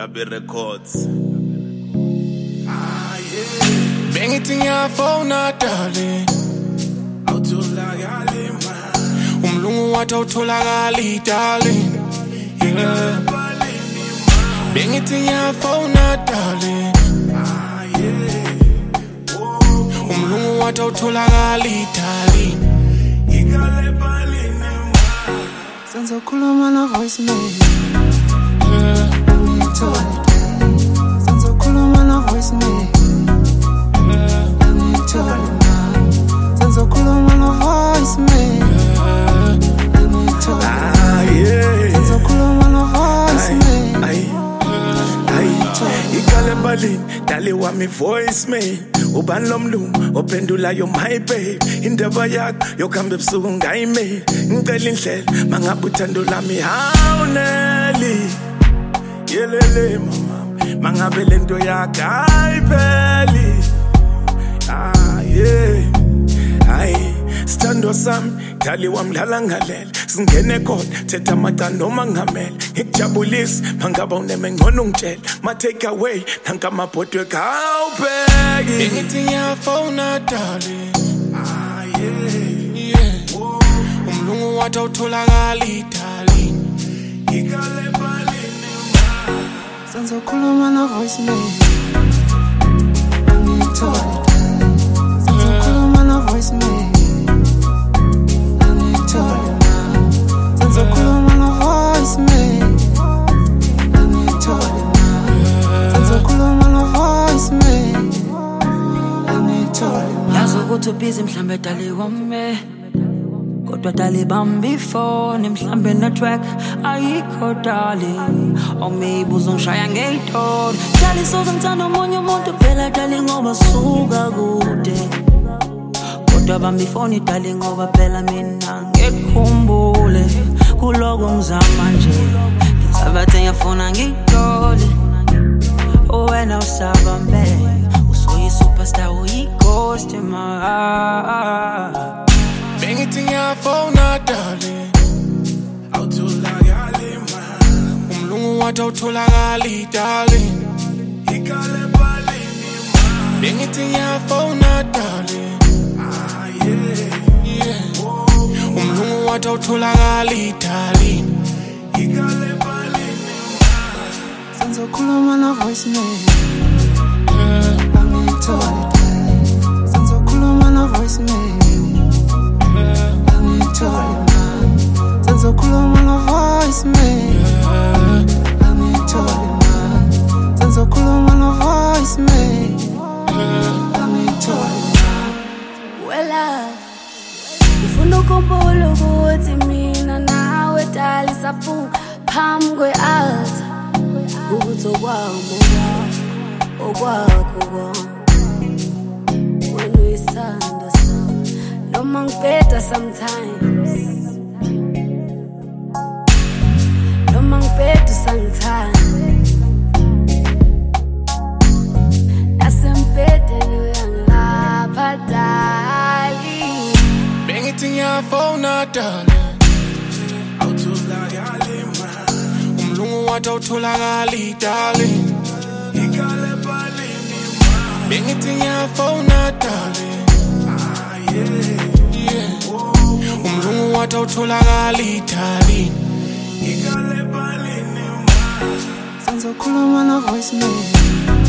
Gabi Records. Bengithi ngiyafona darling, Awutholakali man. umlungu wathi awutholakali darling. Bengithi ngiyafona darling, umlungu wathi awutholakali darling. Senzokhuluma na voicemail. Senzokhuluma na voicemail. Senzokhuluma na voicemail. Senzokhuluma na voicemail. Ikale balini dali wami voicemail. Ubani lo mlungu ophendulayo my babe. Indaba yakho yokuhamba ebusuku ngayimail. Ngicela indlela mangabe uthando lami hawuneli. Yelele mama mangabe lento yakho ayipheli. Stando sami dali wamdlala ngalela singene kodwa thetha amacala noma ngamela ngikujabulisa mangaba uneme ngcono ungitshela ma take away nanka amabhodwe kawubheki Bengithi ngiyafona darling, umlungu wathi awutholakali darling. Senzokhuluma na voicemail. Senzokhuluma na voicemail. Senzokhuluma na voicemail. Senzokhuluma na voicemail. Yazi ukuthi ubhizi mhlambe dali wami, kodwa dali bambi ifoni mhlambe network ayikho darling, or maybe uzongishaya ngey'tolo. Dali sozongithanda omunye umuntu phela dali ngoba suka kude, kodwa bambi ifoni dali ngoba phela mina ngikukhumbule kuloko ngizama nje. Ngisabathe ngiyafuna ngiyithole, wena usabambe superstar uyi-ghost in my heart. Bengithi ngiyafona darling, awutholakali man. umlungu wathi awutholakali darling. Bengithi ngiyafona darling, umlungu wathi awutholakali darling. Senzokhuluma na voicemail. Senzokhuluma na voicemail. Senzokhuluma na voicemail. Senzokhuluma na voicemail. Wela ngifuna ukukhumbula ukuthi mina nawe dali safu phambi kwe-altar, ukuthi okwakho wena uyisanda sami noma ngibheda sometimes, noma ngibheda usangithanda nasembhedeni uyangilapha dali. Bengithi ngiyafona darling, Awutholakali man. umlungu wathi awutholakali darling. Bengithi ngiyafona darling, umlungu wathi awutholakali darling. Senzokhuluma na voicemail.